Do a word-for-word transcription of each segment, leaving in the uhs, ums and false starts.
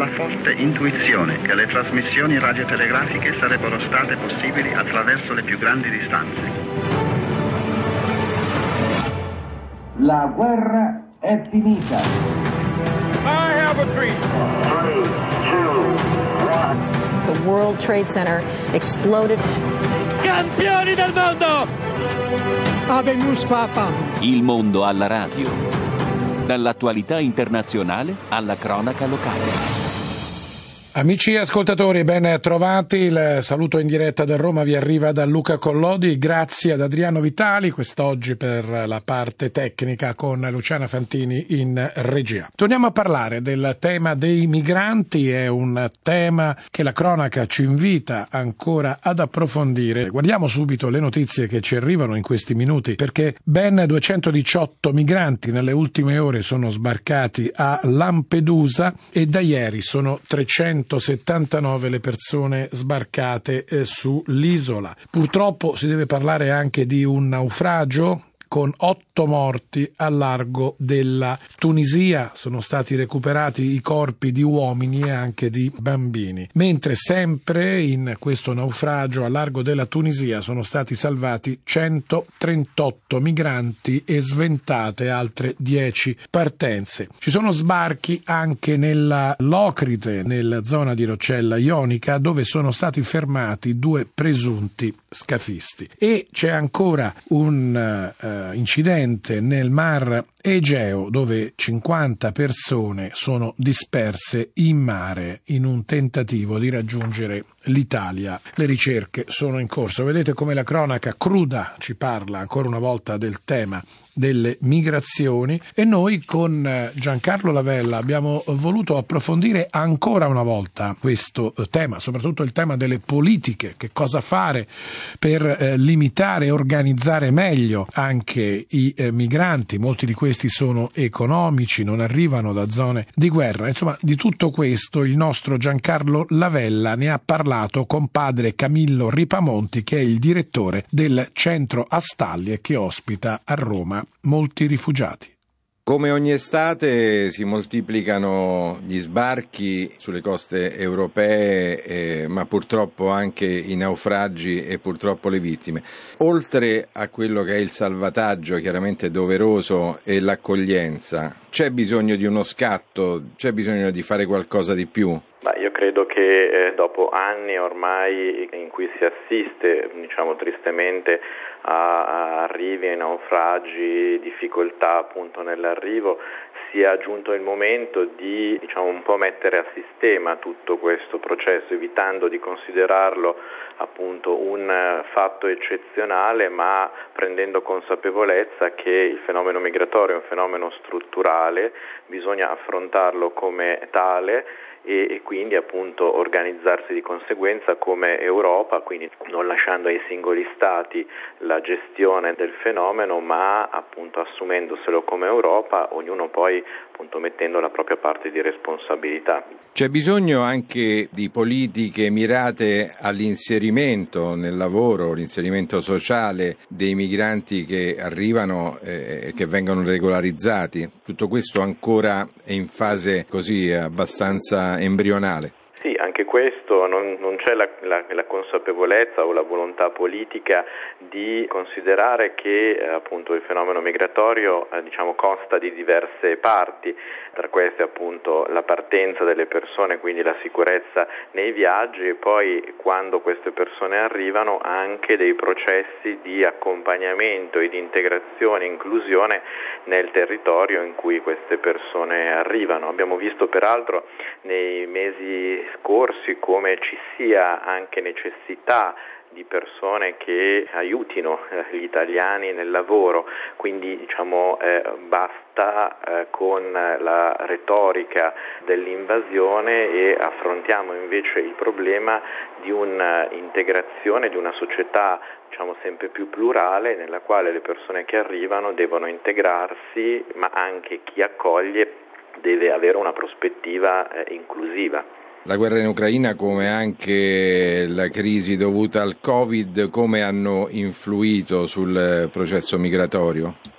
la forte intuizione che le trasmissioni radiotelegrafiche sarebbero state possibili attraverso le più grandi distanze. La guerra è finita. I have a dream. Three, two, one. The World Trade Center exploded. Campioni del mondo! Habemus Papa. Il mondo alla radio. Dall'attualità internazionale alla cronaca locale. Amici ascoltatori, ben trovati. Il saluto in diretta da Roma vi arriva da Luca Collodi. Grazie ad Adriano Vitali quest'oggi per la parte tecnica con Luciana Fantini in regia. Torniamo a parlare del tema dei migranti. È un tema che la cronaca ci invita ancora ad approfondire. Guardiamo subito le notizie che ci arrivano in questi minuti, perché ben duecentodiciotto migranti nelle ultime ore sono sbarcati a Lampedusa e da ieri sono trecentosettantanove le persone sbarcate eh, sull'isola. Purtroppo si deve parlare anche di un naufragio con otto morti al largo della Tunisia. Sono stati recuperati i corpi di uomini e anche di bambini. Mentre sempre in questo naufragio al largo della Tunisia sono stati salvati centotrentotto migranti e sventate altre dieci partenze. Ci sono sbarchi anche nella Locride, nella zona di Roccella Ionica, dove sono stati fermati due presunti scafisti. E c'è ancora un uh, incidente nel Mar Egeo, dove cinquanta persone sono disperse in mare in un tentativo di raggiungere l'Italia. Le ricerche sono in corso. Vedete come la cronaca cruda ci parla ancora una volta del tema delle migrazioni, e noi con Giancarlo Lavella abbiamo voluto approfondire ancora una volta questo tema, soprattutto il tema delle politiche, che cosa fare per eh, limitare e organizzare meglio anche i eh, migranti. Molti di questi sono economici, non arrivano da zone di guerra. Insomma, di tutto questo il nostro Giancarlo Lavella ne ha parlato con padre Camillo Ripamonti, che è il direttore del centro Astalli e che ospita a Roma molti rifugiati. Come ogni estate si moltiplicano gli sbarchi sulle coste europee, eh, ma purtroppo anche i naufragi e purtroppo le vittime. Oltre a quello che è il salvataggio chiaramente doveroso e l'accoglienza, c'è bisogno di uno scatto, c'è bisogno di fare qualcosa di più? Ma io credo che eh, dopo anni ormai in cui si assiste, diciamo tristemente, a, a arrivi e naufragi, difficoltà appunto nell'arrivo, sia giunto il momento di, diciamo, un po' mettere a sistema tutto questo processo, evitando di considerarlo appunto un fatto eccezionale, ma prendendo consapevolezza che il fenomeno migratorio è un fenomeno strutturale, bisogna affrontarlo come tale e, e quindi appunto organizzarsi di conseguenza come Europa, quindi non lasciando ai singoli stati la gestione del fenomeno, ma appunto assumendoselo come Europa, ognuno poi appunto mettendo la propria parte di responsabilità. C'è bisogno anche di politiche mirate all'inserimento nel lavoro, l'inserimento sociale dei migranti che arrivano e eh, che vengono regolarizzati. Tutto questo ancora è in fase così abbastanza embrionale. Sì, anche questo non, non c'è la, la, la consapevolezza o la volontà politica di considerare che eh, appunto il fenomeno migratorio eh, diciamo consta di diverse parti, tra queste appunto la partenza delle persone, quindi la sicurezza nei viaggi, e poi quando queste persone arrivano anche dei processi di accompagnamento e di integrazione e inclusione nel territorio in cui queste persone arrivano. Abbiamo visto peraltro nei mesi scorsi come ci sia anche necessità di persone che aiutino eh, gli italiani nel lavoro, quindi diciamo eh, basta eh, con la retorica dell'invasione e affrontiamo invece il problema di un'integrazione, di una società diciamo sempre più plurale, nella quale le persone che arrivano devono integrarsi, ma anche chi accoglie deve avere una prospettiva eh, inclusiva. La guerra in Ucraina, come anche la crisi dovuta al Covid, come hanno influito sul processo migratorio? La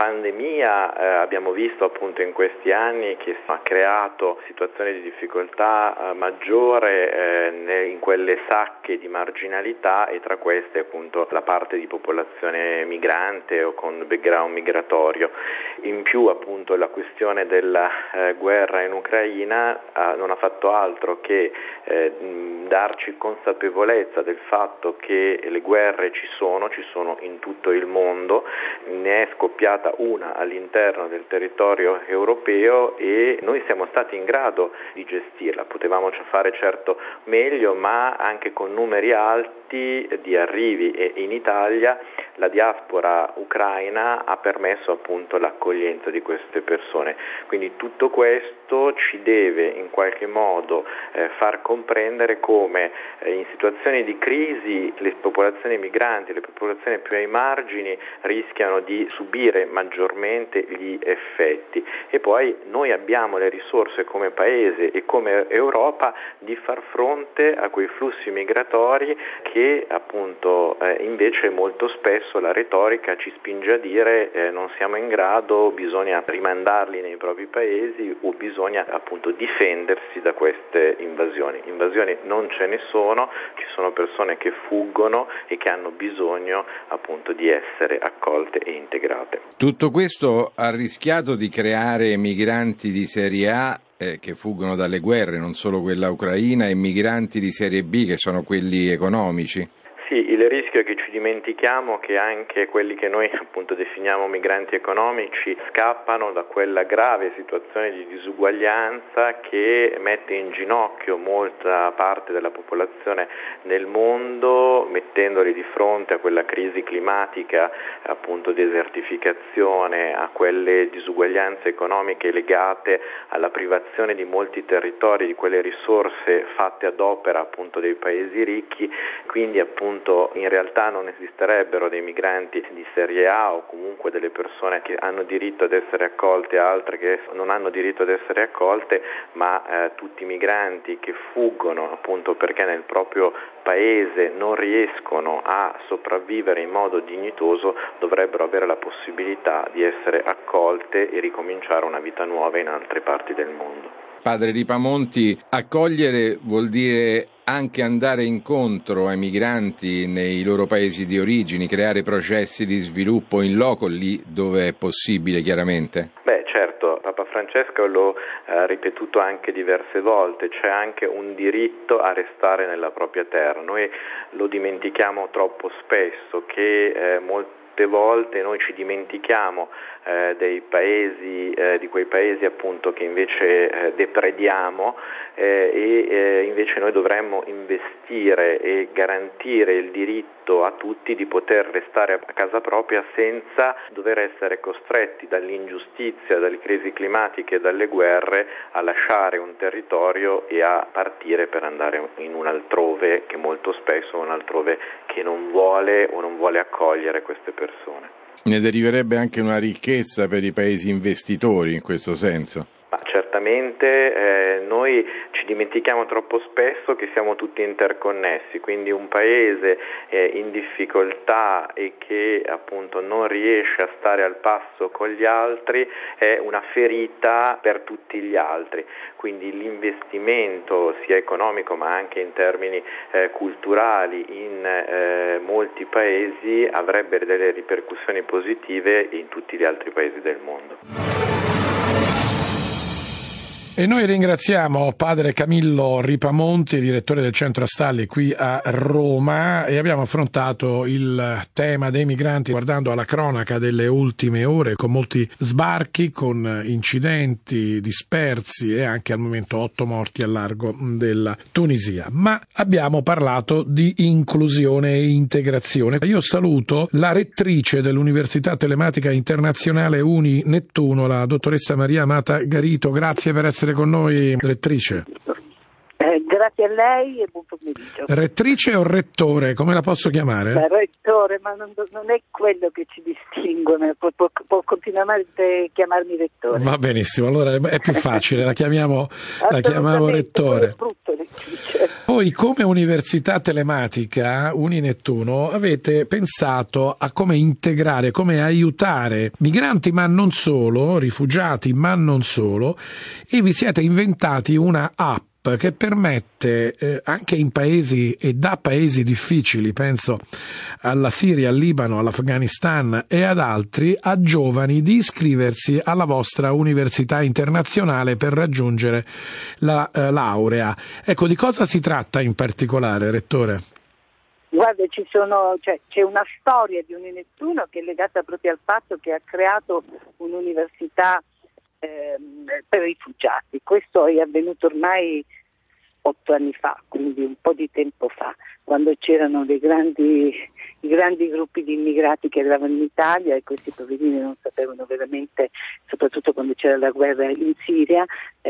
pandemia eh, abbiamo visto appunto in questi anni che ha creato situazioni di difficoltà eh, maggiore eh, ne, in quelle sacche di marginalità, e tra queste appunto la parte di popolazione migrante o con background migratorio. In più appunto la questione della eh, guerra in Ucraina eh, non ha fatto altro che eh, darci consapevolezza del fatto che le guerre ci sono, ci sono in tutto il mondo. Ne è scoppiata una all'interno del territorio europeo e noi siamo stati in grado di gestirla. Potevamo fare certo meglio, ma anche con numeri alti di arrivi, e in Italia la diaspora ucraina ha permesso appunto l'accoglienza di queste persone. Quindi tutto questo ci deve in qualche modo eh, far comprendere come eh, in situazioni di crisi le popolazioni migranti, le popolazioni più ai margini rischiano di subire maggiormente gli effetti, e poi noi abbiamo le risorse come Paese e come Europa di far fronte a quei flussi migratori che appunto eh, invece molto spesso la retorica ci spinge a dire eh, non siamo in grado, bisogna rimandarli nei propri paesi o bisogna appunto difendersi da queste invasioni. Invasioni non ce ne sono, ci sono persone che fuggono e che hanno bisogno appunto di essere accolte e integrate. Tutto questo ha rischiato di creare migranti di serie A eh, che fuggono dalle guerre, non solo quella ucraina, e migranti di serie B che sono quelli economici. Sì, il rischio è che ci dimentichiamo che anche quelli che noi appunto definiamo migranti economici scappano da quella grave situazione di disuguaglianza che mette in ginocchio molta parte della popolazione nel mondo, mettendoli di fronte a quella crisi climatica, appunto desertificazione, a quelle disuguaglianze economiche legate alla privazione di molti territori di quelle risorse fatte ad opera appunto dei paesi ricchi. Quindi appunto in realtà non esisterebbero dei migranti di serie A o comunque delle persone che hanno diritto ad essere accolte e altre che non hanno diritto ad essere accolte, ma eh, tutti i migranti che fuggono appunto perché nel proprio paese non riescono a sopravvivere in modo dignitoso dovrebbero avere la possibilità di essere accolte e ricominciare una vita nuova in altre parti del mondo. Padre Ripamonti, accogliere vuol dire anche andare incontro ai migranti nei loro paesi di origine, creare processi di sviluppo in loco lì dove è possibile, chiaramente? Beh, certo, Papa Francesco lo ha ripetuto anche diverse volte, c'è anche un diritto a restare nella propria terra. Noi lo dimentichiamo troppo spesso che eh, molti Molte volte noi ci dimentichiamo eh, dei paesi, eh, di quei paesi appunto che invece eh, deprediamo eh, e eh, invece noi dovremmo investire e garantire il diritto a tutti di poter restare a casa propria senza dover essere costretti dall'ingiustizia, dalle crisi climatiche e dalle guerre a lasciare un territorio e a partire per andare in un altrove che molto spesso è un altrove che non vuole o non vuole accogliere queste persone. Persone. Ne deriverebbe anche una ricchezza per i paesi investitori in questo senso? Ma certamente eh, noi ci dimentichiamo troppo spesso che siamo tutti interconnessi, quindi un paese eh, in difficoltà e che appunto non riesce a stare al passo con gli altri è una ferita per tutti gli altri, quindi l'investimento sia economico ma anche in termini eh, culturali in eh, molti paesi avrebbe delle ripercussioni positive in tutti gli altri paesi del mondo. E noi ringraziamo padre Camillo Ripamonti, direttore del Centro Astalli qui a Roma, e abbiamo affrontato il tema dei migranti guardando alla cronaca delle ultime ore con molti sbarchi, con incidenti dispersi e anche al momento otto morti al largo della Tunisia. Ma abbiamo parlato di inclusione e integrazione. Io saluto la rettrice dell'Università Telematica Internazionale Uni Nettuno, la dottoressa Maria Amata Garito. Grazie per essere con noi, rettrice. Eh, Eh, grazie a lei e buon pomeriggio. Rettrice o rettore, come la posso chiamare? Beh, rettore, ma non, non è quello che ci distingue, può, può, può continuare a chiamarmi rettore. Va benissimo, allora è più facile, la chiamiamo, la chiamiamo rettore. È brutto, rettrice. Poi come Università Telematica Uninettuno avete pensato a come integrare, come aiutare migranti ma non solo, rifugiati ma non solo, e vi siete inventati una app che permette eh, anche in paesi e da paesi difficili, penso alla Siria, al Libano, all'Afghanistan e ad altri, a giovani di iscriversi alla vostra università internazionale per raggiungere la eh, laurea. Ecco, di cosa si tratta in particolare, Rettore? Guarda, ci sono, cioè, c'è una storia di Uninettuno che è legata proprio al fatto che ha creato un'università per rifugiati. Questo è avvenuto ormai otto anni fa, quindi un po' di tempo fa, quando c'erano dei grandi, i grandi gruppi di immigrati che arrivavano in Italia e questi poverini non sapevano veramente, soprattutto quando c'era la guerra in Siria.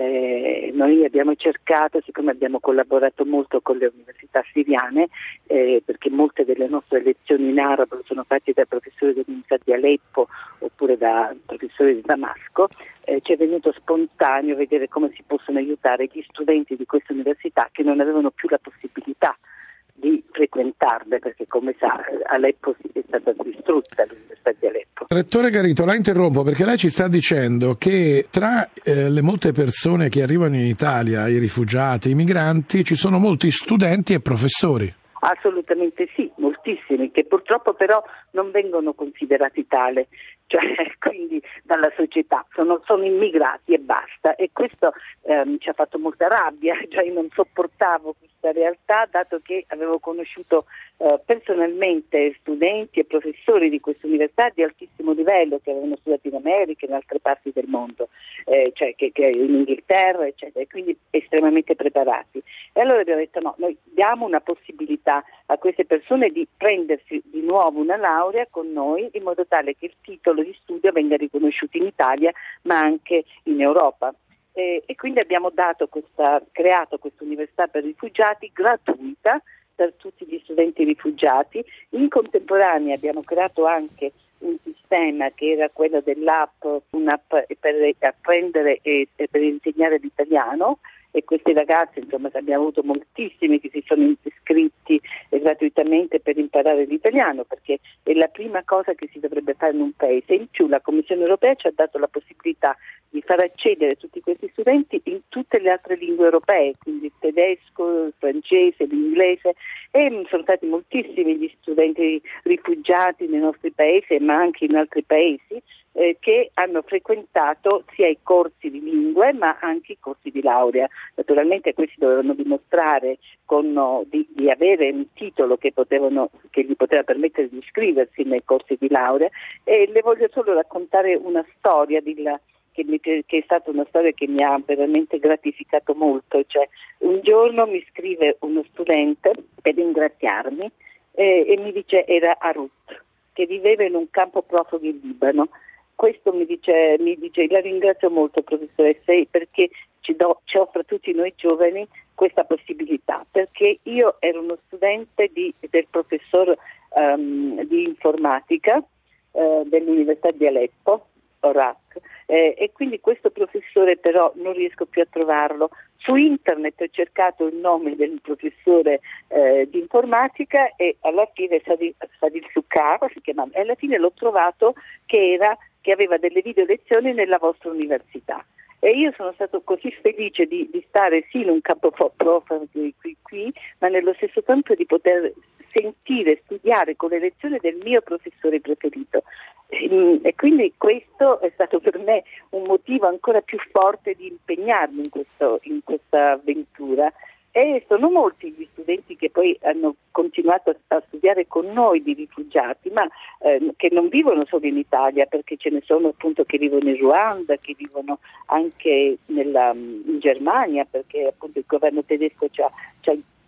Eh, noi abbiamo cercato, siccome abbiamo collaborato molto con le università siriane, eh, perché molte delle nostre lezioni in arabo sono fatte da professori dell'Università di Aleppo oppure da professori di Damasco, eh, ci è venuto spontaneo vedere come si possono aiutare gli studenti di queste università che non avevano più la possibilità di frequentarle, perché come sa Aleppo è stata distrutta, l'Università di Aleppo. Rettore Garito, la interrompo perché lei ci sta dicendo che tra eh, le molte persone che arrivano in Italia, i rifugiati, i migranti, ci sono molti studenti e professori. Assolutamente sì, moltissimi, che purtroppo però non vengono considerati tale, cioè quindi dalla società, sono, sono immigrati e basta, e questo ehm, ci ha fatto molta rabbia, cioè io non sopportavo questa realtà, dato che avevo conosciuto eh, personalmente studenti e professori di queste università di altissimo livello che avevano studiato in America e in altre parti del mondo, eh, cioè che, che in Inghilterra, eccetera, e quindi estremamente preparati. E allora abbiamo detto no, noi diamo una possibilità a queste persone di prendersi di nuovo una laurea con noi, in modo tale che il titolo di studio venga riconosciuto in Italia ma anche in Europa. Eh, e quindi abbiamo dato questa, creato questa università per rifugiati gratuita per tutti gli studenti rifugiati. In contemporanea abbiamo creato anche un sistema che era quello dell'app, un'app per apprendere e, e per insegnare l'italiano, e questi ragazzi, insomma, abbiamo avuto moltissimi che si sono iscritti eh, gratuitamente per imparare l'italiano, perché è la prima cosa che si dovrebbe fare in un paese. In più la Commissione europea ci ha dato la possibilità di far accedere tutti questi studenti in tutte le altre lingue europee, quindi il tedesco, il francese, l'inglese, e sono stati moltissimi gli studenti rifugiati nei nostri paesi, ma anche in altri paesi, eh, che hanno frequentato sia i corsi di lingue ma anche i corsi di laurea. Naturalmente questi dovevano dimostrare con, no, di, di avere un titolo che, potevano, che gli poteva permettere di iscriversi nei corsi di laurea, e le voglio solo raccontare una storia di la, che, mi, che è stata una storia che mi ha veramente gratificato molto. Cioè, un giorno mi scrive uno studente per ringraziarmi eh, e mi dice era Arut, che viveva in un campo profughi in Libano. Questo mi dice, mi dice la ringrazio molto professoressa, perché ci, do, ci offre a tutti noi giovani questa possibilità, perché io ero uno studente di, del professor um, di informatica uh, dell'Università di Aleppo, Orak, eh, e quindi questo professore però non riesco più a trovarlo. Su internet ho cercato il nome del professore eh, di informatica e alla fine Sadil, Sadil Sukkar si chiamava, e alla fine l'ho trovato che era che aveva delle video lezioni nella vostra università. E io sono stato così felice di, di stare sì in un campo profughi qui, qui, ma nello stesso tempo di poter sentire, studiare con le lezioni del mio professore preferito. E, e quindi questo è stato per me un motivo ancora più forte di impegnarmi in, questo, in questa avventura. E sono molti gli studenti che poi hanno continuato a, a studiare con noi di rifugiati, ma eh, che non vivono solo in Italia, perché ce ne sono appunto che vivono in Ruanda, che vivono anche nella, in Germania, perché appunto il governo tedesco ci ha, ci ha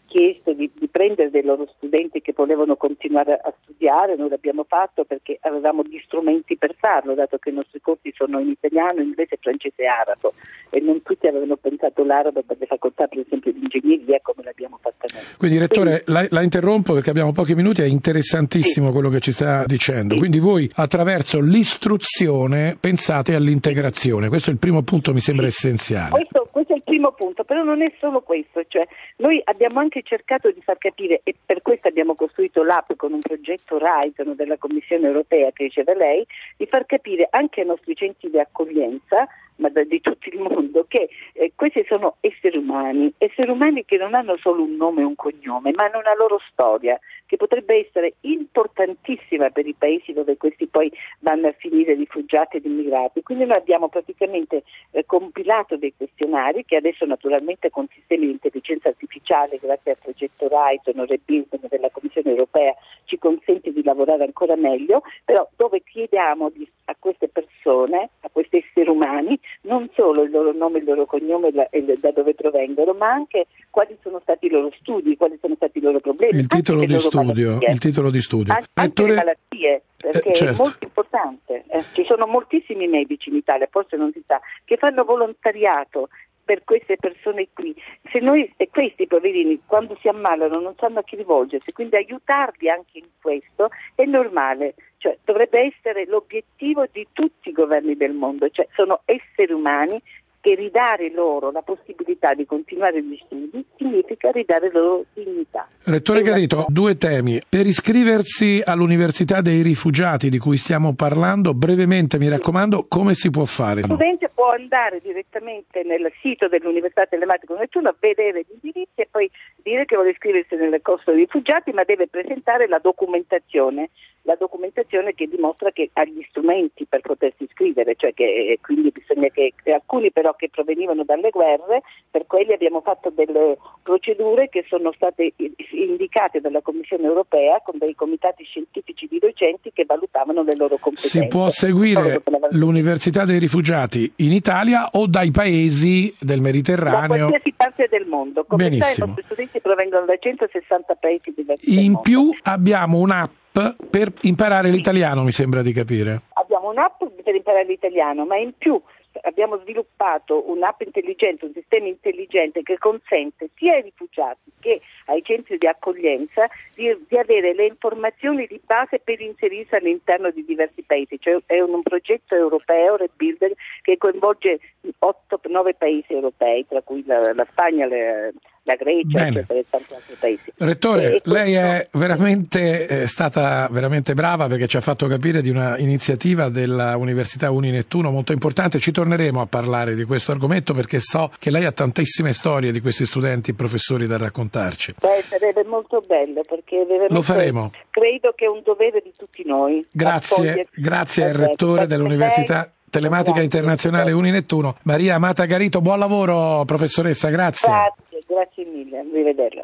chiesto di, di prendere dei loro studenti che volevano continuare a studiare. Noi l'abbiamo fatto perché avevamo gli strumenti per farlo, dato che i nostri corsi sono in italiano, inglese, francese e arabo, e non tutti avevano pensato l'arabo per le facoltà, per esempio di ingegneria, come l'abbiamo fatta noi. Quindi Rettore, Quindi, la, la interrompo perché abbiamo pochi minuti, è interessantissimo sì. quello che ci sta dicendo. Sì. Quindi voi attraverso l'istruzione pensate all'integrazione, questo è il primo punto, mi sembra sì. essenziale. Questo, questo è il primo punto, però non è solo questo, cioè noi abbiamo anche cercato di far capire, e per questo abbiamo costruito l'app con un progetto Horizon della Commissione Europea che diceva lei, di far capire anche ai nostri centri di accoglienza, ma da, di tutto il mondo, che eh, questi sono esseri umani, esseri umani che non hanno solo un nome e un cognome, ma hanno una loro storia che potrebbe essere importantissima per i paesi dove questi poi vanno a finire rifugiati ed immigrati. Quindi noi abbiamo praticamente eh, compilato dei questionari che adesso naturalmente con sistemi di intelligenza artificiale, grazie al progetto Horizon o Rebuilding della Commissione Europea, ci consente di lavorare ancora meglio, però dove chiediamo di, a queste persone, a questi esseri umani, non solo il loro nome, il loro cognome e da dove provengono, ma anche quali sono stati i loro studi, quali sono stati i loro problemi. Il titolo di studio, il titolo di studio. Anche, anche le malattie, perché eh, certo. è molto importante. Eh, ci sono moltissimi medici in Italia, forse non si sa, che fanno volontariato per queste persone qui. Se noi e questi poverini quando si ammalano non sanno a chi rivolgersi, quindi aiutarli anche in questo è normale, cioè dovrebbe essere l'obiettivo di tutti i governi del mondo, cioè sono esseri umani che ridare loro la possibilità di continuare gli studi significa ridare loro dignità. Rettore Garito, due temi. Per iscriversi all'Università dei Rifugiati di cui stiamo parlando, brevemente mi raccomando, come si può fare? Il studente può andare direttamente nel sito dell'Università Telematica unittuno, vedere gli indirizzi e poi dire che vuole iscriversi nel corso dei rifugiati, ma deve presentare la documentazione. la documentazione che dimostra che ha gli strumenti per potersi iscrivere, cioè che quindi bisogna che alcuni però che provenivano dalle guerre, per quelli abbiamo fatto delle procedure che sono state indicate dalla Commissione Europea con dei comitati scientifici di docenti che valutavano le loro competenze. Si può seguire l'Università dei Rifugiati in Italia o dai paesi del Mediterraneo? Da qualsiasi parte del mondo. Come Benissimo. sai, i nostri studenti provengono da centosessanta paesi diversi. In più abbiamo un'app per imparare l'italiano, mi sembra di capire. Abbiamo un'app per imparare l'italiano, ma in più abbiamo sviluppato un'app intelligente, un sistema intelligente che consente sia ai rifugiati che ai centri di accoglienza di, di avere le informazioni di base per inserirsi all'interno di diversi paesi. Cioè è un, un progetto europeo, Rebuilder, che coinvolge otto nove paesi europei, tra cui la, la Spagna, le, la Grecia e tanti altri paesi. Rettore, e, e lei questo... è veramente è stata veramente brava perché ci ha fatto capire di una iniziativa della Università Uninettuno molto importante. Ci torneremo a parlare di questo argomento perché so che lei ha tantissime storie di questi studenti e professori da raccontarci. Beh, sarebbe molto bello perché veramente lo faremo. Credo che è un dovere di tutti noi. Grazie, grazie al rettore dell'Università Telematica Internazionale Uninettuno, Maria Amata Garito. Buon lavoro, professoressa, grazie. Grazie, grazie mille, arrivederla.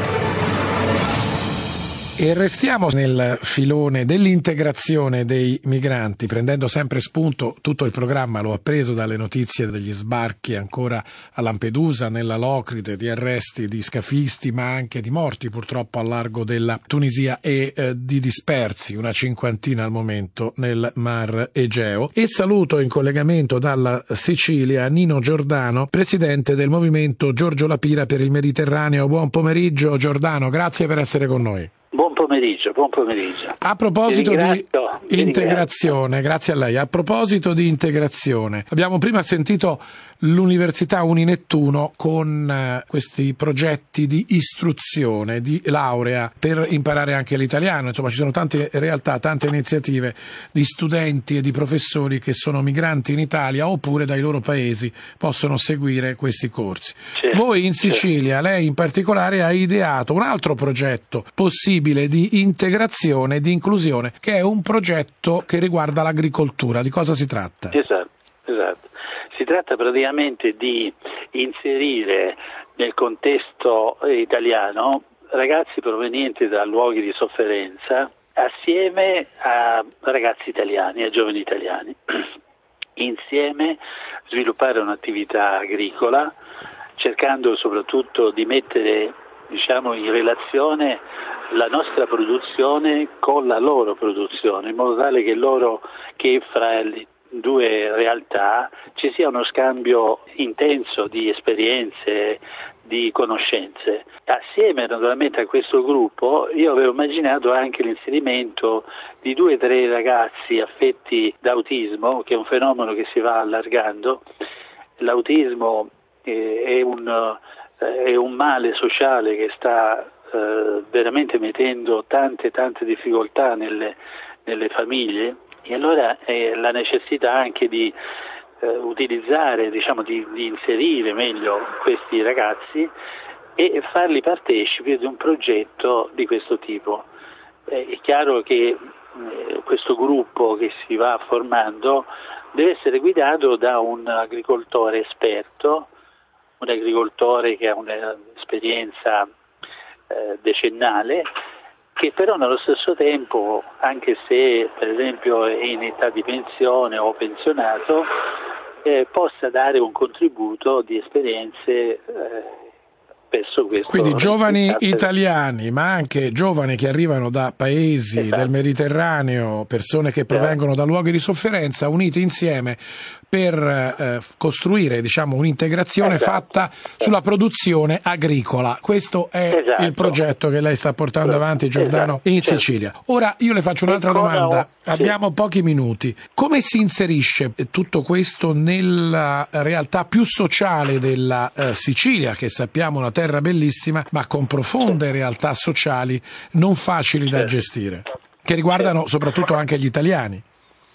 E restiamo nel filone dell'integrazione dei migranti, prendendo sempre spunto, tutto il programma lo ha preso dalle notizie degli sbarchi ancora a Lampedusa, nella Locride, di arresti di scafisti ma anche di morti purtroppo al largo della Tunisia e eh, di dispersi, una cinquantina al momento nel Mar Egeo. E saluto in collegamento dalla Sicilia Nino Giordano, presidente del movimento Giorgio La Pira per il Mediterraneo. Buon pomeriggio Giordano, grazie per essere con noi. Buon pomeriggio, buon pomeriggio. A proposito di integrazione, grazie a lei. A proposito di integrazione, abbiamo prima sentito l'Università Uninettuno con eh, questi progetti di istruzione, di laurea per imparare anche l'italiano. Insomma, ci sono tante realtà, tante iniziative di studenti e di professori che sono migranti in Italia oppure dai loro paesi possono seguire questi corsi. Certo, Voi in Sicilia, certo. lei in particolare, ha ideato un altro progetto possibile di integrazione e di inclusione, che è un progetto che riguarda l'agricoltura. Di cosa si tratta? Esatto, esatto. Si tratta praticamente di inserire nel contesto italiano ragazzi provenienti da luoghi di sofferenza assieme a ragazzi italiani, a giovani italiani. Insieme sviluppare un'attività agricola, cercando soprattutto di mettere diciamo, in relazione la nostra produzione con la loro produzione, in modo tale che loro, che fra le due realtà ci sia uno scambio intenso di esperienze, di conoscenze. Assieme naturalmente a questo gruppo io avevo immaginato anche l'inserimento di due o tre ragazzi affetti da autismo, che è un fenomeno che si va allargando. L'autismo eh, è, un, eh, è un male sociale che sta eh, veramente mettendo tante tante difficoltà nelle, nelle famiglie, e allora è la necessità anche di eh, utilizzare, diciamo di, di inserire meglio questi ragazzi e farli partecipi di un progetto di questo tipo. Eh, è chiaro che eh, questo gruppo che si va formando deve essere guidato da un agricoltore esperto, un agricoltore che ha un'esperienza eh, decennale, che però nello stesso tempo, anche se per esempio è in età di pensione o pensionato, eh, possa dare un contributo di esperienze eh, spesso questo. Quindi giovani italiani, ma anche giovani che arrivano da paesi esatto. del Mediterraneo, persone che provengono da luoghi di sofferenza, uniti insieme per eh, costruire, diciamo, un'integrazione esatto. fatta sulla produzione agricola. Questo è esatto. il progetto che lei sta portando avanti, Giordano, esatto. in Sicilia. Ora io le faccio un'altra domanda, sì. abbiamo pochi minuti. Come si inserisce tutto questo nella realtà più sociale della eh, Sicilia, che sappiamo una terra bellissima, ma con profonde realtà sociali non facili da gestire, che riguardano soprattutto anche gli italiani?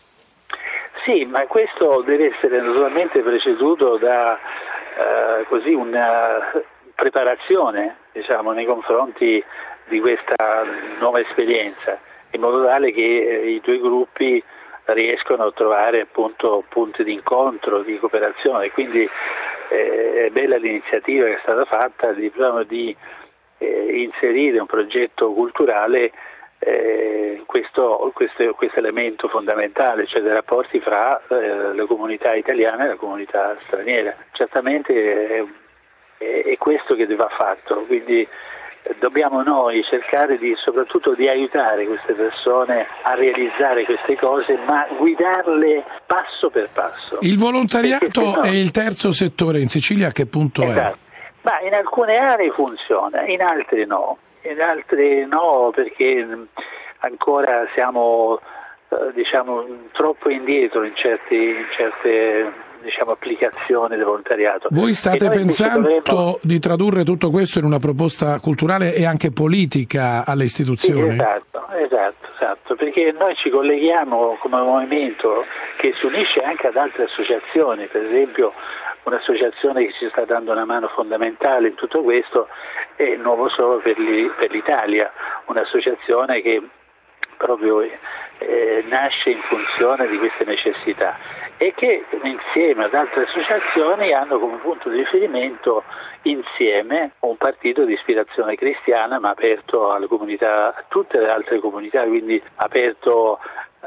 Sì, ma questo deve essere naturalmente preceduto da eh, così una preparazione, diciamo, nei confronti di questa nuova esperienza, in modo tale che eh, i due gruppi riescono a trovare appunto punti di incontro, di cooperazione. Quindi eh, è bella l'iniziativa che è stata fatta di, di eh, inserire un progetto culturale. Eh, questo, questo, questo elemento fondamentale, cioè dei rapporti fra eh, la comunità italiana e la comunità straniera. Certamente è, è, è questo che va fatto, quindi eh, dobbiamo noi cercare di, soprattutto di aiutare queste persone a realizzare queste cose, ma guidarle passo per passo. Il volontariato no, è il terzo settore in Sicilia, a che punto esatto. è? Ma in alcune aree funziona, in altre no. In altre no, perché ancora siamo eh, diciamo troppo indietro in, certi, in certe diciamo applicazioni del volontariato. Voi state pensando dovremmo... di tradurre tutto questo in una proposta culturale e anche politica alle istituzioni? Sì, esatto, esatto, esatto, perché noi ci colleghiamo come movimento che si unisce anche ad altre associazioni, per esempio un'associazione che ci sta dando una mano fondamentale in tutto questo è Nuovo Solo per, per l'Italia, un'associazione che proprio eh, nasce in funzione di queste necessità e che insieme ad altre associazioni hanno come punto di riferimento insieme un partito di ispirazione cristiana, ma aperto alle comunità, a tutte le altre comunità, quindi aperto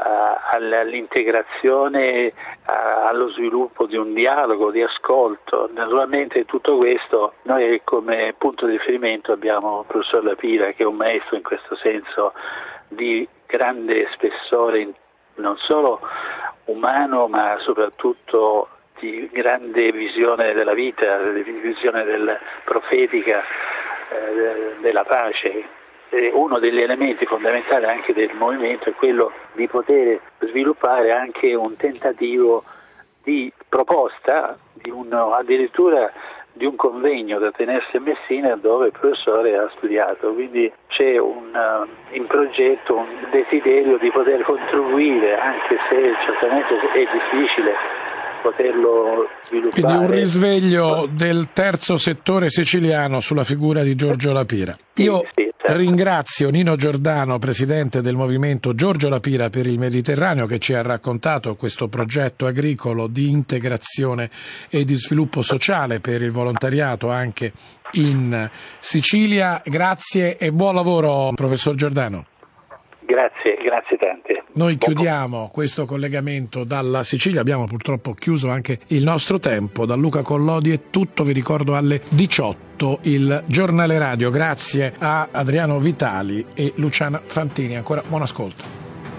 all'integrazione, allo sviluppo di un dialogo, di ascolto. Naturalmente tutto questo noi come punto di riferimento abbiamo il professor Lapira, che è un maestro in questo senso di grande spessore non solo umano ma soprattutto di grande visione della vita, di visione del profetica, eh, della pace. Uno degli elementi fondamentali anche del movimento è quello di poter sviluppare anche un tentativo di proposta, di un, addirittura di un convegno da tenersi a Messina dove il professore ha studiato, quindi c'è un, uh, in progetto un desiderio di poter contribuire, anche se certamente è difficile poterlo sviluppare. Quindi un risveglio del terzo settore siciliano sulla figura di Giorgio Lapira. Io sì, certo. ringrazio Nino Giordano, presidente del movimento Giorgio Lapira per il Mediterraneo, che ci ha raccontato questo progetto agricolo di integrazione e di sviluppo sociale per il volontariato anche in Sicilia. Grazie e buon lavoro, professor Giordano. Grazie, grazie tante. Noi chiudiamo questo collegamento dalla Sicilia, abbiamo purtroppo chiuso anche il nostro tempo. Da Luca Collodi è tutto, vi ricordo alle diciotto il giornale radio. Grazie a Adriano Vitali e Luciana Fantini, ancora buon ascolto.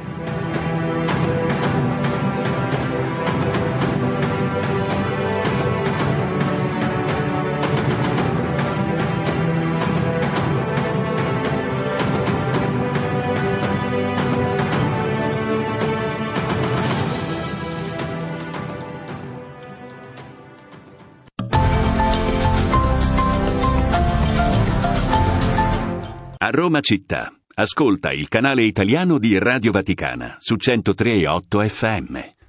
A Roma città, ascolta il canale italiano di Radio Vaticana su centotre e otto effe emme.